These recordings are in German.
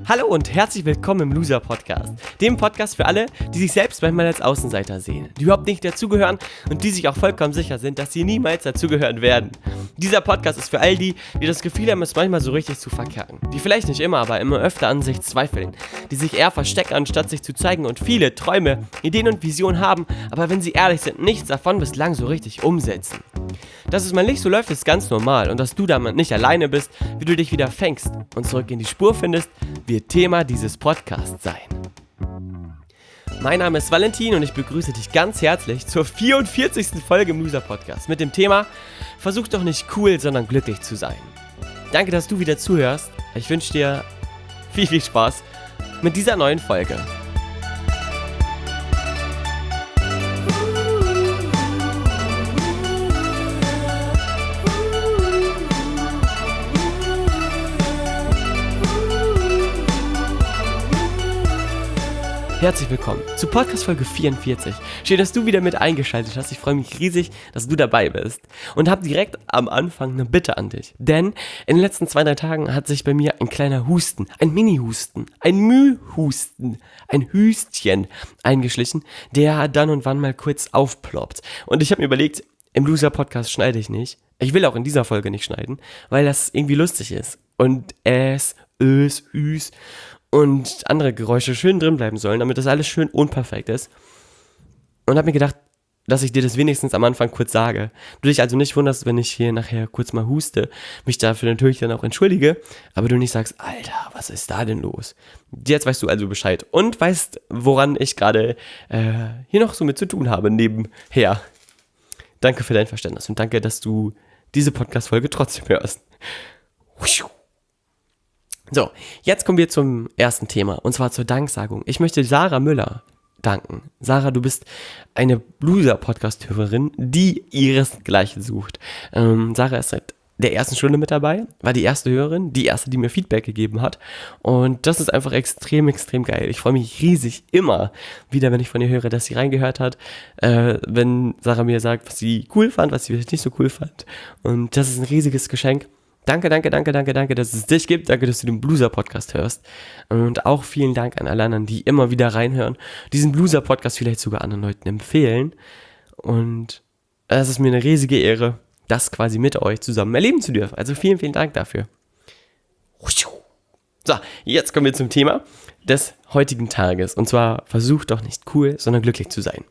Hallo und herzlich willkommen im Loser Podcast, dem Podcast für alle, die sich selbst manchmal als Außenseiter sehen, die überhaupt nicht dazugehören und die sich auch vollkommen sicher sind, dass sie niemals dazugehören werden. Dieser Podcast ist für all die das Gefühl haben, es manchmal so richtig zu verkacken, die vielleicht nicht immer, aber immer öfter an sich zweifeln, die sich eher verstecken, anstatt sich zu zeigen und viele Träume, Ideen und Visionen haben, aber wenn sie ehrlich sind, nichts davon bislang so richtig umsetzen. Dass es mal nicht so läuft, ist ganz normal und dass du damit nicht alleine bist, wie du dich wieder fängst und zurück in die Spur findest, wird Thema dieses Podcasts sein. Mein Name ist Valentin und ich begrüße dich ganz herzlich zur 44. Folge im Loser Podcast mit dem Thema Versuch doch nicht cool, sondern glücklich zu sein. Danke, dass du wieder zuhörst. Ich wünsche dir viel Spaß mit dieser neuen Folge. Herzlich willkommen zu Podcast Folge 44. Schön, dass du wieder mit eingeschaltet hast. Ich freue mich riesig, dass du dabei bist. Und habe direkt am Anfang eine Bitte an dich. Denn in den letzten 2-3 Tagen hat sich bei mir ein kleiner Husten, ein Mini-Husten, ein Mühhusten, ein Hüstchen eingeschlichen, der dann und wann mal kurz aufploppt. Und ich habe mir überlegt, im Loser-Podcast schneide ich nicht. Ich will auch in dieser Folge nicht schneiden, weil das irgendwie lustig ist. Und üs und andere Geräusche schön drin bleiben sollen, damit das alles schön unperfekt ist. Und habe mir gedacht, dass ich dir das wenigstens am Anfang kurz sage. Du dich also nicht wunderst, wenn ich hier nachher kurz mal huste, mich dafür natürlich dann auch entschuldige, aber du nicht sagst, Alter, was ist da denn los? Jetzt weißt du also Bescheid und weißt, woran ich gerade hier noch so mit zu tun habe nebenher. Danke für dein Verständnis und danke, dass du diese Podcast-Folge trotzdem hörst. So, jetzt kommen wir zum ersten Thema, und zwar zur Danksagung. Ich möchte Sarah Müller danken. Sarah, du bist eine Loser-Podcast-Hörerin, die ihresgleichen sucht. Sarah ist seit der ersten Stunde mit dabei, war die erste Hörerin, die erste, die mir Feedback gegeben hat. Und das ist einfach extrem geil. Ich freue mich riesig immer wieder, wenn ich von ihr höre, dass sie reingehört hat. Wenn Sarah mir sagt, was sie cool fand, was sie nicht so cool fand. Und das ist ein riesiges Geschenk. Danke, dass es dich gibt. Danke, dass du den Blueser-Podcast hörst. Und auch vielen Dank an alle anderen, die immer wieder reinhören, diesen Blueser-Podcast vielleicht sogar anderen Leuten empfehlen. Und es ist mir eine riesige Ehre, das quasi mit euch zusammen erleben zu dürfen. Also vielen Dank dafür. So, jetzt kommen wir zum Thema des heutigen Tages. Und zwar, versuch doch nicht cool, sondern glücklich zu sein.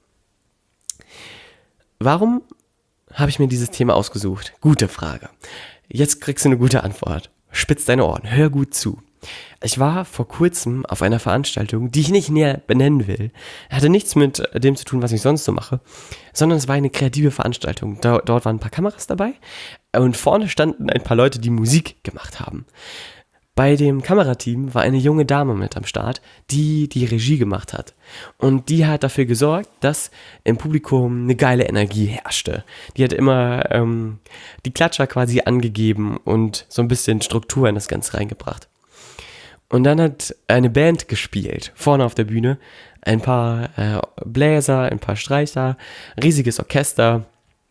Warum habe ich mir dieses Thema ausgesucht? Gute Frage. Jetzt kriegst du eine gute Antwort. Spitz deine Ohren, hör gut zu. Ich war vor kurzem auf einer Veranstaltung, die ich nicht näher benennen will. Hatte nichts mit dem zu tun, was ich sonst so mache, sondern es war eine kreative Veranstaltung. Dort waren ein paar Kameras dabei und vorne standen ein paar Leute, die Musik gemacht haben. Bei dem Kamerateam war eine junge Dame mit am Start, die die Regie gemacht hat. Und die hat dafür gesorgt, dass im Publikum eine geile Energie herrschte. Die hat immer die Klatscher quasi angegeben und so ein bisschen Struktur in das Ganze reingebracht. Und dann hat eine Band gespielt, vorne auf der Bühne. Ein paar Bläser, ein paar Streicher, riesiges Orchester.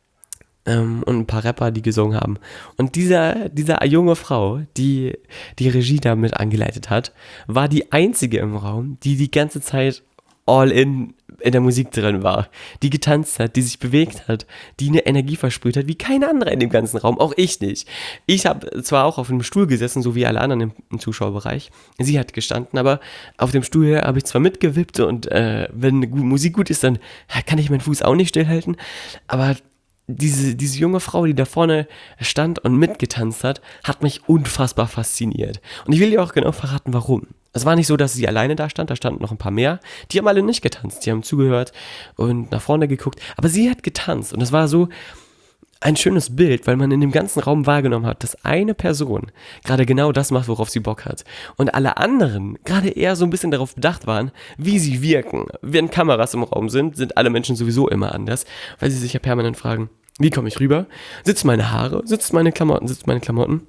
Und ein paar Rapper, die gesungen haben. Und diese junge Frau, die die Regie damit angeleitet hat, war die einzige im Raum, die ganze Zeit all in der Musik drin war. Die getanzt hat, die sich bewegt hat, die eine Energie versprüht hat, wie keine andere in dem ganzen Raum, auch ich nicht. Ich habe zwar auch auf einem Stuhl gesessen, so wie alle anderen im Zuschauerbereich. Sie hat gestanden, aber auf dem Stuhl habe ich zwar mitgewippt und wenn Musik gut ist, dann kann ich meinen Fuß auch nicht stillhalten, aber diese junge Frau, die da vorne stand und mitgetanzt hat mich unfassbar fasziniert. Und ich will dir auch genau verraten, warum. Es war nicht so, dass sie alleine da standen noch ein paar mehr. Die haben alle nicht getanzt, die haben zugehört und nach vorne geguckt. Aber sie hat getanzt und es war so ein schönes Bild, weil man in dem ganzen Raum wahrgenommen hat, dass eine Person gerade genau das macht, worauf sie Bock hat. Und alle anderen gerade eher so ein bisschen darauf bedacht waren, wie sie wirken. Wenn Kameras im Raum sind alle Menschen sowieso immer anders, weil sie sich ja permanent fragen, wie komme ich rüber? Sitzen meine Haare? Sitzen meine Klamotten?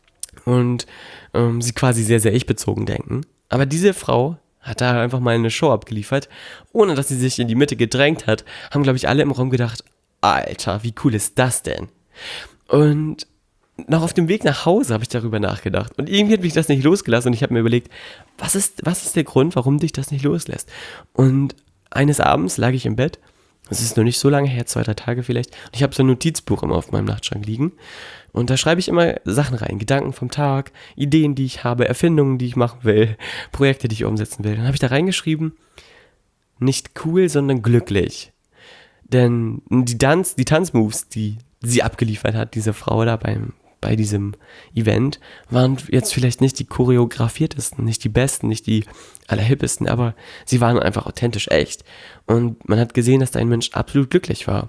Und sie quasi sehr ich-bezogen denken. Aber diese Frau hat da einfach mal eine Show abgeliefert, ohne dass sie sich in die Mitte gedrängt hat, haben, glaube ich, alle im Raum gedacht, Alter, wie cool ist das denn? Und noch auf dem Weg nach Hause habe ich darüber nachgedacht. Und irgendwie hat mich das nicht losgelassen. Und ich habe mir überlegt, was ist der Grund, warum dich das nicht loslässt? Und eines Abends lag ich im Bett. Es ist noch nicht so lange her, 2, 3 Tage vielleicht. Und ich habe so ein Notizbuch immer auf meinem Nachtschrank liegen. Und da schreibe ich immer Sachen rein. Gedanken vom Tag, Ideen, die ich habe, Erfindungen, die ich machen will, Projekte, die ich umsetzen will. Dann habe ich da reingeschrieben, nicht cool, sondern glücklich. Denn die Tanzmoves, die sie abgeliefert hat, diese Frau da bei diesem Event, waren jetzt vielleicht nicht die choreografiertesten, nicht die besten, nicht die allerhippesten, aber sie waren einfach authentisch echt. Und man hat gesehen, dass da ein Mensch absolut glücklich war.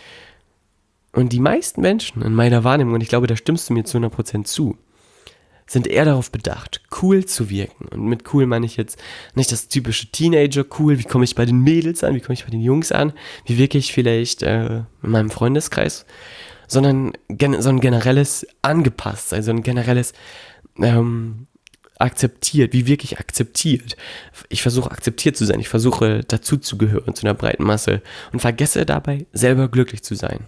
Und die meisten Menschen in meiner Wahrnehmung, und ich glaube, da stimmst du mir zu 100% zu, sind eher darauf bedacht, cool zu wirken. Und mit cool meine ich jetzt nicht das typische Teenager-cool, wie komme ich bei den Mädels an, wie komme ich bei den Jungs an, wie wirke ich vielleicht in meinem Freundeskreis, sondern so ein generelles angepasst, also ein generelles akzeptiert, wie wirklich akzeptiert. Ich versuche akzeptiert zu sein, ich versuche dazu zu gehören zu einer breiten Masse und vergesse dabei, selber glücklich zu sein.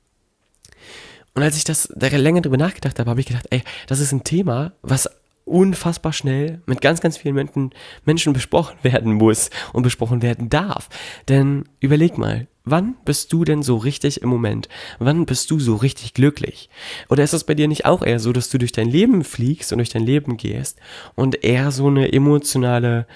Und als ich da länger drüber nachgedacht habe, habe ich gedacht, ey, das ist ein Thema, was unfassbar schnell mit ganz, ganz vielen Menschen besprochen werden muss und besprochen werden darf. Denn überleg mal, wann bist du denn so richtig im Moment? Wann bist du so richtig glücklich? Oder ist es bei dir nicht auch eher so, dass du durch dein Leben fliegst und durch dein Leben gehst und eher so eine emotionale,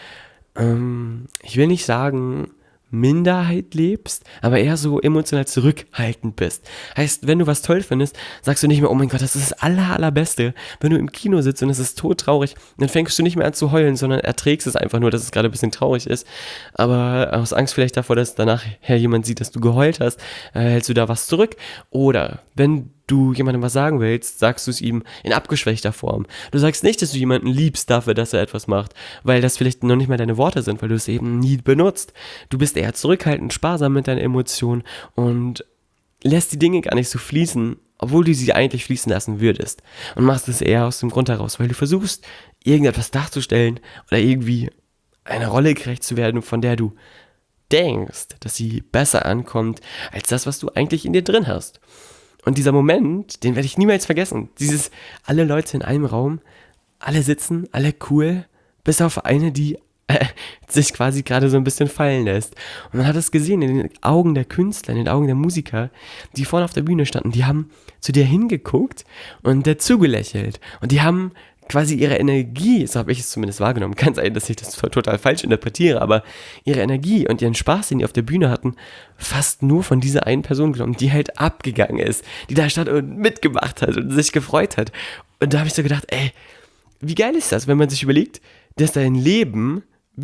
ich will nicht sagen, Minderheit lebst, aber eher so emotional zurückhaltend bist. Heißt, wenn du was toll findest, sagst du nicht mehr, oh mein Gott, das ist das Allerbeste. Wenn du im Kino sitzt und es ist todtraurig, dann fängst du nicht mehr an zu heulen, sondern erträgst es einfach nur, dass es gerade ein bisschen traurig ist. Aber aus Angst vielleicht davor, dass danach jemand sieht, dass du geheult hast, hältst du da was zurück. Oder wenn du jemandem was sagen willst, sagst du es ihm in abgeschwächter Form. Du sagst nicht, dass du jemanden liebst dafür, dass er etwas macht, weil das vielleicht noch nicht mal deine Worte sind, weil du es eben nie benutzt. Du bist eher zurückhaltend, sparsam mit deinen Emotionen und lässt die Dinge gar nicht so fließen, obwohl du sie eigentlich fließen lassen würdest. Und machst es eher aus dem Grund heraus, weil du versuchst, irgendetwas darzustellen oder irgendwie einer Rolle gerecht zu werden, von der du denkst, dass sie besser ankommt, als das, was du eigentlich in dir drin hast. Und dieser Moment, den werde ich niemals vergessen. Alle Leute in einem Raum, alle sitzen, alle cool, bis auf eine, die sich quasi gerade so ein bisschen fallen lässt. Und man hat es gesehen in den Augen der Künstler, in den Augen der Musiker, die vorne auf der Bühne standen, die haben zu dir hingeguckt und dazu gelächelt. Und die haben quasi ihre Energie, so habe ich es zumindest wahrgenommen, kann sein, dass ich das total falsch interpretiere, aber ihre Energie und ihren Spaß, den die auf der Bühne hatten, fast nur von dieser einen Person genommen, die halt abgegangen ist, die da stand und mitgemacht hat und sich gefreut hat. Und da habe ich so gedacht, ey, wie geil ist das, wenn man sich überlegt, dass dein Leben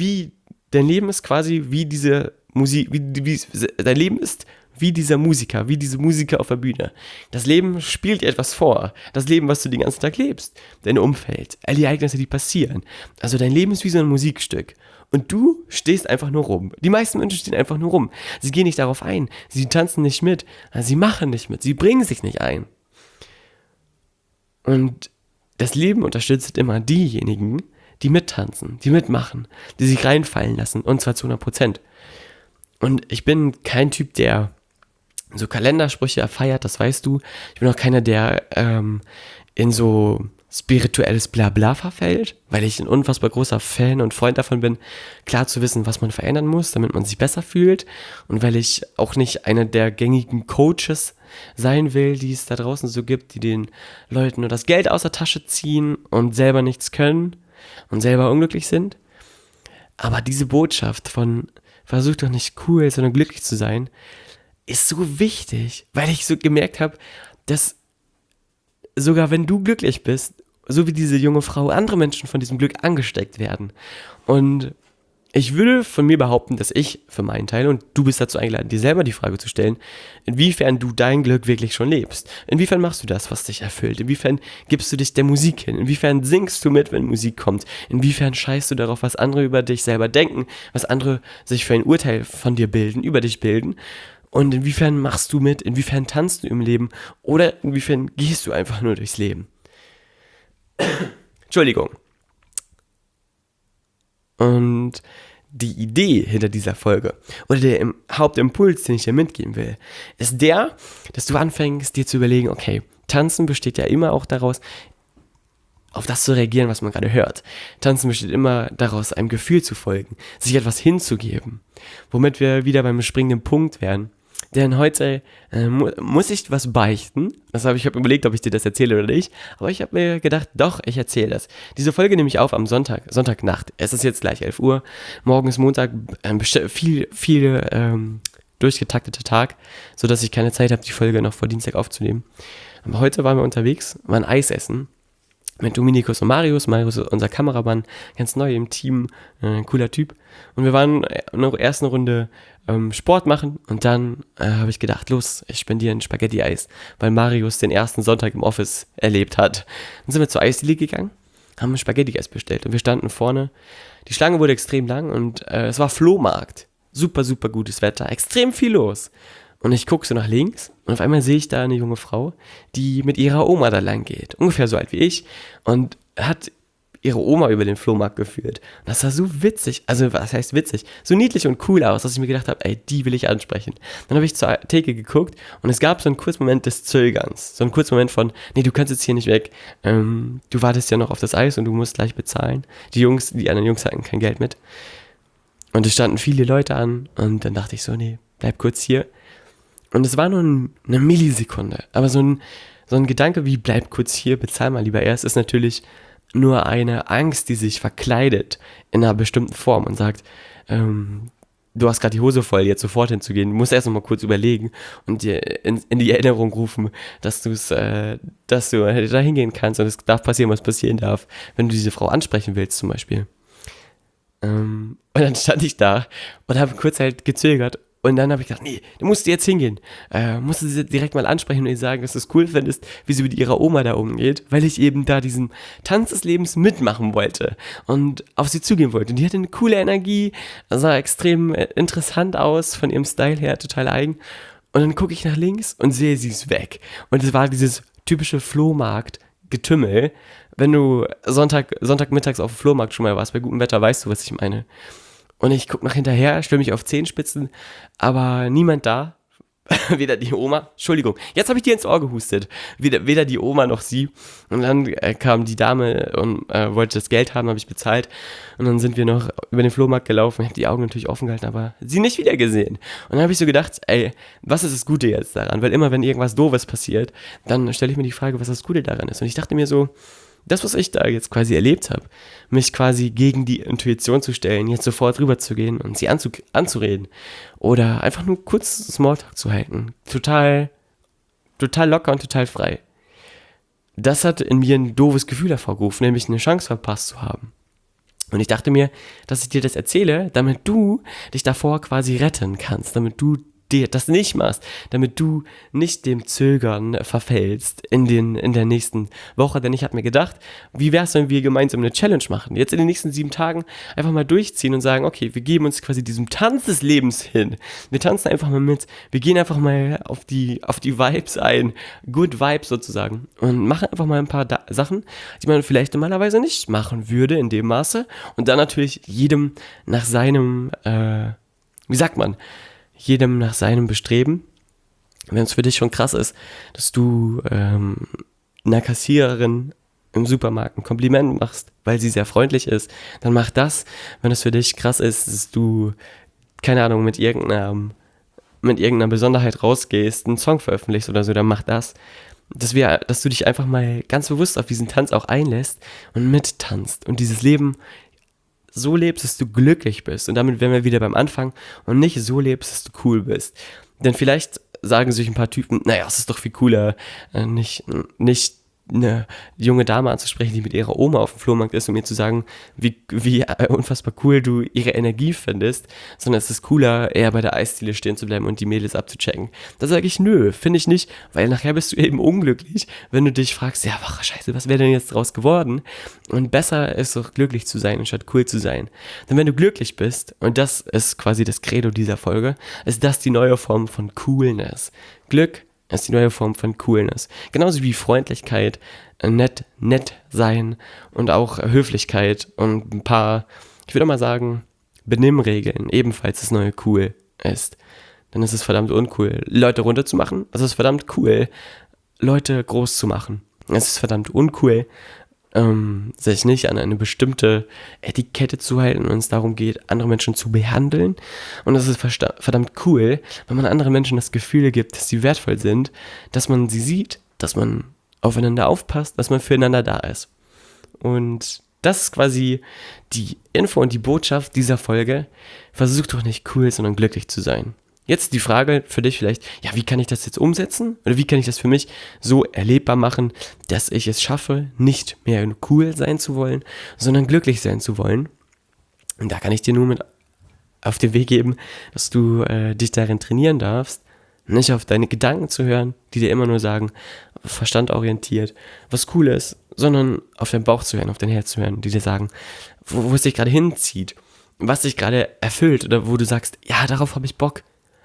ist quasi wie diese Musik, dein Leben ist wie dieser Musiker, wie diese Musiker auf der Bühne. Das Leben spielt dir etwas vor. Das Leben, was du den ganzen Tag lebst. Dein Umfeld, all die Ereignisse, die passieren. Also dein Leben ist wie so ein Musikstück. Und du stehst einfach nur rum. Die meisten Menschen stehen einfach nur rum. Sie gehen nicht darauf ein. Sie tanzen nicht mit. Sie machen nicht mit. Sie bringen sich nicht ein. Und das Leben unterstützt immer diejenigen, die mittanzen, die mitmachen, die sich reinfallen lassen. Und zwar zu 100%. Und ich bin kein Typ, der so Kalendersprüche feiert, das weißt du. Ich bin auch keiner, der in so spirituelles Blabla verfällt, weil ich ein unfassbar großer Fan und Freund davon bin, klar zu wissen, was man verändern muss, damit man sich besser fühlt. Und weil ich auch nicht einer der gängigen Coaches sein will, die es da draußen so gibt, die den Leuten nur das Geld aus der Tasche ziehen und selber nichts können und selber unglücklich sind. Aber diese Botschaft von versuch doch nicht cool, sondern glücklich zu sein, ist so wichtig, weil ich so gemerkt habe, dass sogar wenn du glücklich bist, so wie diese junge Frau, andere Menschen von diesem Glück angesteckt werden. Und ich würde von mir behaupten, dass ich für meinen Teil, und du bist dazu eingeladen, dir selber die Frage zu stellen, inwiefern du dein Glück wirklich schon lebst. Inwiefern machst du das, was dich erfüllt? Inwiefern gibst du dich der Musik hin? Inwiefern singst du mit, wenn Musik kommt? Inwiefern scheißt du darauf, was andere über dich selber denken? Was andere sich für ein Urteil von dir bilden, über dich bilden? Und inwiefern machst du mit? Inwiefern tanzt du im Leben? Oder inwiefern gehst du einfach nur durchs Leben? Entschuldigung. Und die Idee hinter dieser Folge oder der Hauptimpuls, den ich dir mitgeben will, ist der, dass du anfängst, dir zu überlegen, okay, Tanzen besteht ja immer auch daraus, auf das zu reagieren, was man gerade hört. Tanzen besteht immer daraus, einem Gefühl zu folgen, sich etwas hinzugeben, womit wir wieder beim springenden Punkt wären. Denn heute muss ich was beichten. Ich habe überlegt, ob ich dir das erzähle oder nicht. Aber ich habe mir gedacht, doch, ich erzähle das. Diese Folge nehme ich auf am Sonntagnacht. Es ist jetzt gleich 11 Uhr. Morgen ist Montag, viel durchgetakteter Tag, sodass ich keine Zeit habe, die Folge noch vor Dienstag aufzunehmen. Aber heute waren wir unterwegs, waren Eis essen. Mit Dominikus und Marius. Marius ist unser Kameramann, ganz neu im Team, cooler Typ. Und wir waren erst eine Runde Sport machen und dann habe ich gedacht, los, ich spendiere ein Spaghetti-Eis, weil Marius den ersten Sonntag im Office erlebt hat. Dann sind wir zur Eisdiele gegangen, haben ein Spaghetti-Eis bestellt und wir standen vorne. Die Schlange wurde extrem lang und es war Flohmarkt. Super, super gutes Wetter, extrem viel los. Und ich gucke so nach links und auf einmal sehe ich da eine junge Frau, die mit ihrer Oma da lang geht. Ungefähr so alt wie ich. Und hat ihre Oma über den Flohmarkt geführt. Und das sah so witzig, also was heißt witzig, so niedlich und cool aus, dass ich mir gedacht habe, ey, die will ich ansprechen. Dann habe ich zur Theke geguckt und es gab so einen kurzen Moment des Zögerns. So einen kurzen Moment von, nee, du kannst jetzt hier nicht weg. Du wartest ja noch auf das Eis und du musst gleich bezahlen. Die anderen Jungs hatten kein Geld mit. Und es standen viele Leute an und dann dachte ich so, nee, bleib kurz hier. Und es war nur eine Millisekunde, aber so ein Gedanke wie, bleib kurz hier, bezahl mal lieber erst, ist natürlich nur eine Angst, die sich verkleidet in einer bestimmten Form und sagt, du hast gerade die Hose voll, jetzt sofort hinzugehen, du musst erst noch mal kurz überlegen und dir in die Erinnerung rufen, dass du da hingehen kannst und es darf passieren, was passieren darf, wenn du diese Frau ansprechen willst zum Beispiel. Und dann stand ich da und habe kurz halt gezögert. Und dann habe ich gedacht, nee, du musst jetzt hingehen. Musst du sie direkt mal ansprechen und ihr sagen, dass du es cool findest, wie sie mit ihrer Oma da umgeht, weil ich eben da diesen Tanz des Lebens mitmachen wollte und auf sie zugehen wollte. Und die hatte eine coole Energie, sah extrem interessant aus, von ihrem Style her, total eigen. Und dann gucke ich nach links und sehe, sie ist weg. Und es war dieses typische Flohmarkt-Getümmel. Wenn du Sonntagmittags auf dem Flohmarkt schon mal warst, bei gutem Wetter, weißt du, was ich meine. Und ich gucke nach hinterher, stelle mich auf Zehenspitzen, aber niemand da. Weder die Oma, Entschuldigung, jetzt habe ich dir ins Ohr gehustet. Weder die Oma noch sie. Und dann kam die Dame und wollte das Geld haben, habe ich bezahlt. Und dann sind wir noch über den Flohmarkt gelaufen. Ich habe die Augen natürlich offen gehalten, aber sie nicht wieder gesehen. Und dann habe ich so gedacht, ey, was ist das Gute jetzt daran? Weil immer, wenn irgendwas Doofes passiert, dann stelle ich mir die Frage, was das Gute daran ist. Und ich dachte mir so, das, was ich da jetzt quasi erlebt habe, mich quasi gegen die Intuition zu stellen, jetzt sofort rüber zu gehen und sie anzureden oder einfach nur kurz Smalltalk zu halten, total locker und total frei. Das hat in mir ein doofes Gefühl hervorgerufen, nämlich eine Chance verpasst zu haben. Und ich dachte mir, dass ich dir das erzähle, damit du dich davor quasi retten kannst, damit du dir das nicht machst, damit du nicht dem Zögern verfällst in der nächsten Woche. Denn ich habe mir gedacht, wie wäre es, wenn wir gemeinsam eine Challenge machen? Jetzt in den nächsten 7 Tagen einfach mal durchziehen und sagen, okay, wir geben uns quasi diesem Tanz des Lebens hin. Wir tanzen einfach mal mit. Wir gehen einfach mal auf die Vibes ein. Good Vibes sozusagen. Und machen einfach mal ein paar Sachen, die man vielleicht normalerweise nicht machen würde in dem Maße. Und dann natürlich jedem nach seinem, jedem nach seinem Bestreben. Wenn es für dich schon krass ist, dass du einer Kassiererin im Supermarkt ein Kompliment machst, weil sie sehr freundlich ist, dann mach das. Wenn es für dich krass ist, dass du, keine Ahnung, mit irgendeiner Besonderheit rausgehst, einen Song veröffentlichst oder so, dann mach das. Dass du dich einfach mal ganz bewusst auf diesen Tanz auch einlässt und mittanzt und dieses Leben so lebst, dass du glücklich bist. Und damit wären wir wieder beim Anfang und nicht so lebst, dass du cool bist. Denn vielleicht sagen sich ein paar Typen, naja, es ist doch viel cooler, nicht eine junge Dame anzusprechen, die mit ihrer Oma auf dem Flohmarkt ist, um ihr zu sagen, wie unfassbar cool du ihre Energie findest, sondern es ist cooler, eher bei der Eisdiele stehen zu bleiben und die Mädels abzuchecken. Da sage ich, nö, finde ich nicht, weil nachher bist du eben unglücklich, wenn du dich fragst, ja, ach, scheiße, was wäre denn jetzt draus geworden? Und besser ist doch glücklich zu sein, anstatt cool zu sein. Denn wenn du glücklich bist, und das ist quasi das Credo dieser Folge, ist das die neue Form von Coolness. Glück ist die neue Form von Coolness. Genauso wie Freundlichkeit, nett sein und auch Höflichkeit und ein paar, ich würde mal sagen, Benimmregeln ebenfalls das neue cool ist, dann ist es verdammt uncool, Leute runterzumachen. Es ist verdammt cool, Leute groß zu machen. Es ist verdammt uncool, sich nicht an eine bestimmte Etikette zu halten, wenn es darum geht, andere Menschen zu behandeln. Und es ist verdammt cool, wenn man anderen Menschen das Gefühl gibt, dass sie wertvoll sind, dass man sie sieht, dass man aufeinander aufpasst, dass man füreinander da ist. Und das ist quasi die Info und die Botschaft dieser Folge. Versuch doch nicht cool, sondern glücklich zu sein. Jetzt die Frage für dich vielleicht, ja, wie kann ich das jetzt umsetzen? Oder wie kann ich das für mich so erlebbar machen, dass ich es schaffe, nicht mehr cool sein zu wollen, sondern glücklich sein zu wollen? Und da kann ich dir nur mit auf den Weg geben, dass du dich darin trainieren darfst, nicht auf deine Gedanken zu hören, die dir immer nur sagen, verstandorientiert, was cool ist, sondern auf deinen Bauch zu hören, auf dein Herz zu hören, die dir sagen, wo es dich gerade hinzieht, was dich gerade erfüllt oder wo du sagst, ja, darauf habe ich Bock.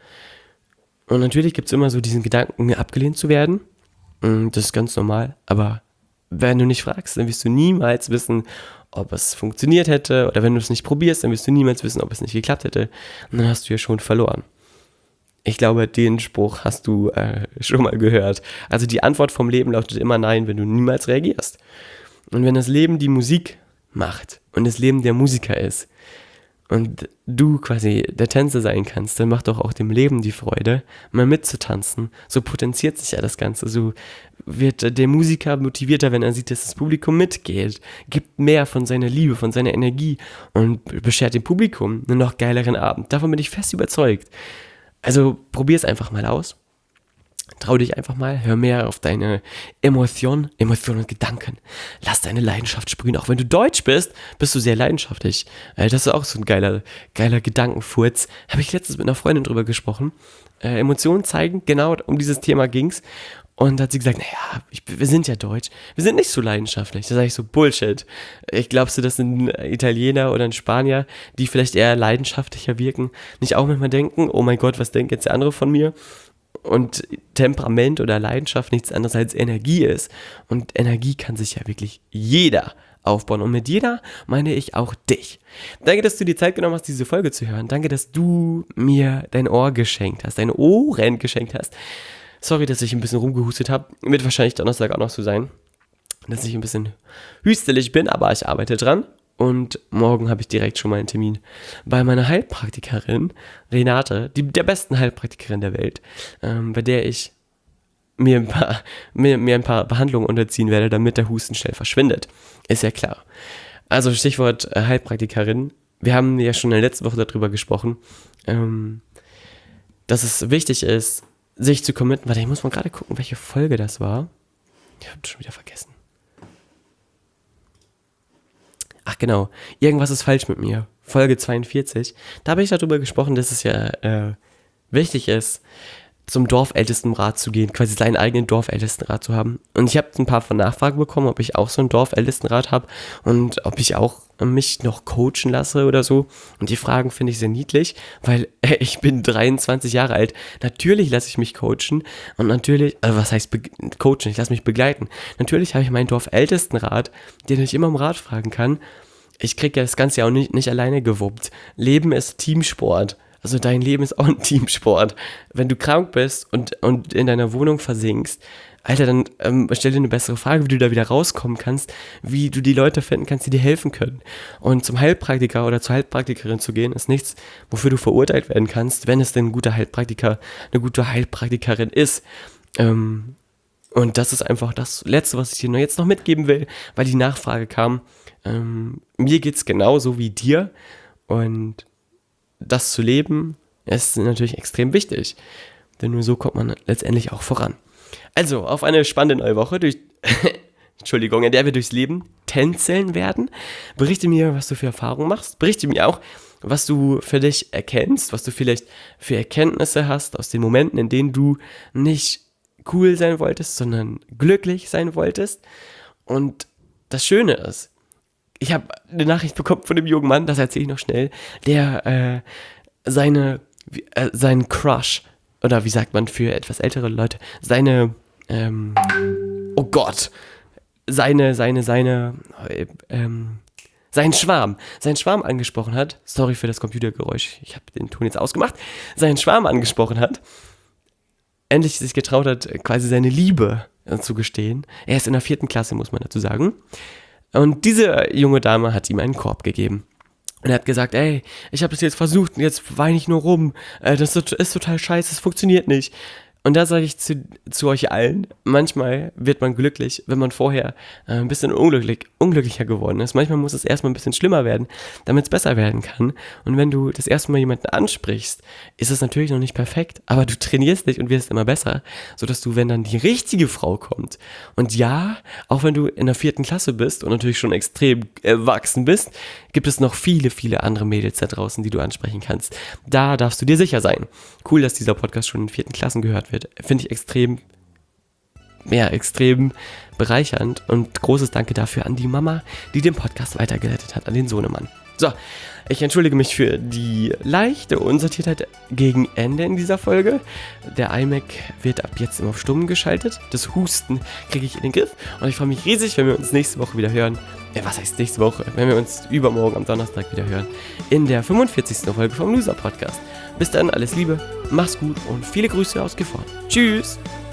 Und natürlich gibt es immer so diesen Gedanken, abgelehnt zu werden. Das ist ganz normal. Aber wenn du nicht fragst, dann wirst du niemals wissen, ob es funktioniert hätte. Oder wenn du es nicht probierst, dann wirst du niemals wissen, ob es nicht geklappt hätte. Und dann hast du ja schon verloren. Ich glaube, den Spruch hast du schon mal gehört. Also die Antwort vom Leben lautet immer nein, wenn du niemals reagierst. Und wenn das Leben die Musik macht und das Leben der Musiker ist, und du quasi der Tänzer sein kannst, dann macht doch auch dem Leben die Freude, mal mitzutanzen. So potenziert sich ja das Ganze. So wird der Musiker motivierter, wenn er sieht, dass das Publikum mitgeht. Gibt mehr von seiner Liebe, von seiner Energie und beschert dem Publikum einen noch geileren Abend. Davon bin ich fest überzeugt. Also probier es einfach mal aus. Trau dich einfach mal, hör mehr auf deine Emotionen und Gedanken. Lass deine Leidenschaft sprühen. Auch wenn du Deutsch bist, bist du sehr leidenschaftlich. Das ist auch so ein geiler Gedankenfurz. Habe ich letztens mit einer Freundin drüber gesprochen. Emotionen zeigen, genau um dieses Thema ging's. Und da hat sie gesagt, naja, wir sind ja deutsch, wir sind nicht so leidenschaftlich. Da sage ich so, Bullshit. Glaubst du, dass ein Italiener oder ein Spanier, die vielleicht eher leidenschaftlicher wirken, nicht auch manchmal denken, oh mein Gott, was denkt jetzt der andere von mir? Und Temperament oder Leidenschaft nichts anderes als Energie ist. Und Energie kann sich ja wirklich jeder aufbauen. Und mit jeder meine ich auch dich. Danke, dass du dir Zeit genommen hast, diese Folge zu hören. Danke, dass du mir dein Ohr geschenkt hast, deine Ohren geschenkt hast. Sorry, dass ich ein bisschen rumgehustet habe. Wird wahrscheinlich Donnerstag auch noch so sein, dass ich ein bisschen hüstelig bin, aber ich arbeite dran. Und morgen habe ich direkt schon mal einen Termin bei meiner Heilpraktikerin, Renate, der besten Heilpraktikerin der Welt, bei der ich mir ein paar Behandlungen unterziehen werde, damit der Husten schnell verschwindet. Ist ja klar. Also Stichwort Heilpraktikerin. Wir haben ja schon in der letzten Woche darüber gesprochen, dass es wichtig ist, sich zu committen. Warte, ich muss mal gerade gucken, welche Folge das war. Ich habe schon wieder vergessen. Ach genau, irgendwas ist falsch mit mir. Folge 42. Da habe ich darüber gesprochen, dass es ja wichtig ist, zum Dorfältestenrat zu gehen, quasi seinen eigenen Dorfältestenrat zu haben. Und ich habe ein paar von Nachfragen bekommen, ob ich auch so einen Dorfältestenrat habe und ob ich auch mich noch coachen lasse oder so. Und die Fragen finde ich sehr niedlich, weil ich bin 23 Jahre alt. Natürlich lasse ich mich coachen und natürlich, also was heißt coachen? Ich lasse mich begleiten. Natürlich habe ich meinen Dorfältestenrat, den ich immer um Rat fragen kann. Ich kriege ja das Ganze ja auch nicht alleine gewuppt. Leben ist Teamsport. Also dein Leben ist auch ein Teamsport. Wenn du krank bist und in deiner Wohnung versinkst, Alter, dann stell dir eine bessere Frage, wie du da wieder rauskommen kannst, wie du die Leute finden kannst, die dir helfen können. Und zum Heilpraktiker oder zur Heilpraktikerin zu gehen, ist nichts, wofür du verurteilt werden kannst, wenn es denn ein guter Heilpraktiker, eine gute Heilpraktikerin ist. Und das ist einfach das Letzte, was ich dir jetzt noch mitgeben will, weil die Nachfrage kam. Mir geht's genauso wie dir und das zu leben ist natürlich extrem wichtig, denn nur so kommt man letztendlich auch voran. Also, auf eine spannende neue Woche, Entschuldigung, in der wir durchs Leben tänzeln werden. Berichte mir, was du für Erfahrungen machst. Berichte mir auch, was du für dich erkennst, was du vielleicht für Erkenntnisse hast aus den Momenten, in denen du nicht cool sein wolltest, sondern glücklich sein wolltest. Und das Schöne ist, ich habe eine Nachricht bekommen von einem jungen Mann, das erzähle ich noch schnell, der seinen Crush, oder wie sagt man für etwas ältere Leute, seine seinen Schwarm angesprochen hat, sorry für das Computergeräusch, ich habe den Ton jetzt ausgemacht, seinen Schwarm angesprochen hat, endlich sich getraut hat, quasi seine Liebe zu gestehen. Er ist in der 4. Klasse, muss man dazu sagen. Und diese junge Dame hat ihm einen Korb gegeben. Und er hat gesagt, ey, ich habe das jetzt versucht und jetzt weine ich nur rum. Das ist total scheiße, es funktioniert nicht. Und da sage ich zu euch allen, manchmal wird man glücklich, wenn man vorher ein bisschen unglücklicher geworden ist. Manchmal muss es erstmal ein bisschen schlimmer werden, damit es besser werden kann. Und wenn du das erste Mal jemanden ansprichst, ist es natürlich noch nicht perfekt, aber du trainierst dich und wirst immer besser, sodass du, wenn dann die richtige Frau kommt, und ja, auch wenn du in der 4. Klasse bist und natürlich schon extrem erwachsen bist, gibt es noch viele, viele andere Mädels da draußen, die du ansprechen kannst. Da darfst du dir sicher sein. Cool, dass dieser Podcast schon in 4. Klassen gehört wird. Finde ich extrem bereichernd und großes Danke dafür an die Mama, die den Podcast weitergeleitet hat, an den Sohnemann. So, ich entschuldige mich für die leichte Unsortiertheit gegen Ende in dieser Folge. Der iMac wird ab jetzt immer auf Stumm geschaltet. Das Husten kriege ich in den Griff und ich freue mich riesig, wenn wir uns nächste Woche wieder hören. Was heißt nächste Woche? Wenn wir uns übermorgen am Donnerstag wieder hören. In der 45. Folge vom Loser Podcast. Bis dann, alles Liebe, mach's gut und viele Grüße aus Gifhorn. Tschüss!